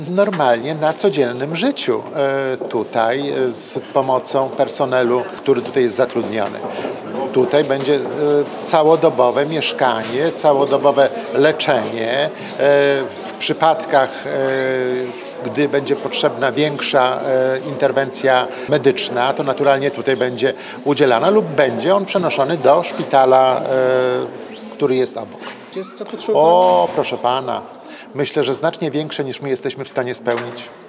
Normalnie na codziennym życiu tutaj z pomocą personelu, który tutaj jest zatrudniony. Tutaj będzie całodobowe mieszkanie, całodobowe leczenie. W przypadkach, gdy będzie potrzebna większa interwencja medyczna, to naturalnie tutaj będzie udzielana lub będzie on przenoszony do szpitala, który jest obok. Jest zapotrzebowanie? O, proszę pana, myślę, że znacznie większe niż my jesteśmy w stanie spełnić.